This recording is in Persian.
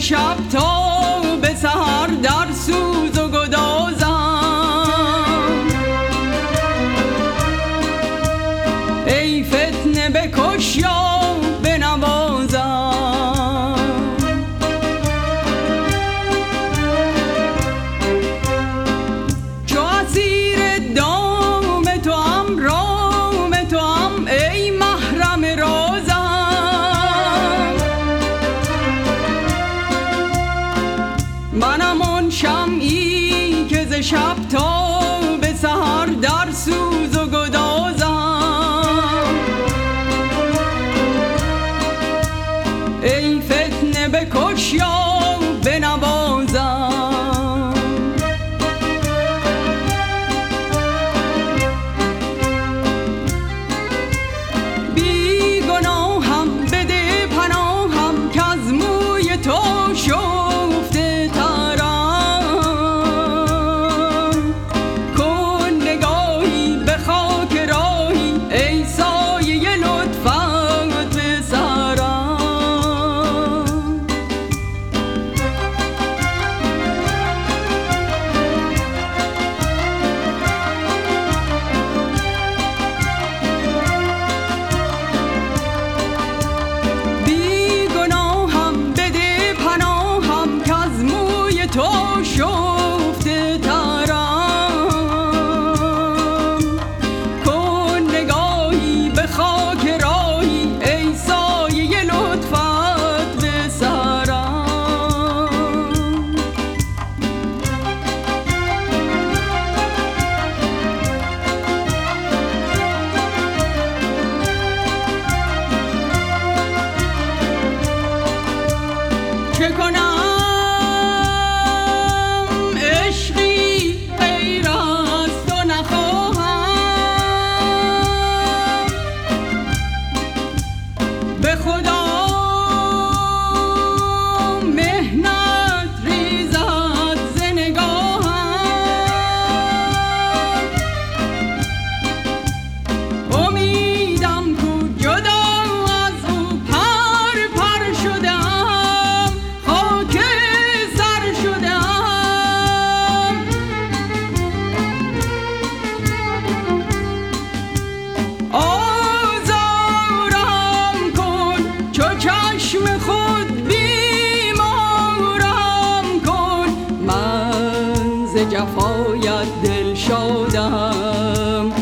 شب تا به سحر در سوز و گدازم. ای فتنه بکش یا بنوازم. چو اسیر دام توام رام توام ای محرم رازم. منم آن شمعی که ز شب تا به سحر در سوز و گدازم. ای فتنه بکش یا بنوازم. بی گناهم بده پناهم که از موی تو شفته ترم. کن نگاهی به خاک راهی ای سایه لطفت به سرم. بی گناهم بده پناهم که از موی تو شفته ترم. کن نگاهی به خاک راهی ای سایه لطفت به سرم. چه کنم عشقی غیر از تو نخواهم. به خدا مهنت ریزد ز نگاهم. امیدم کو جدا از او پر پر شدم خاک سر شدم. آزارم کن چو چشم خود بیمارم کن. من ز جفایت دل شادم.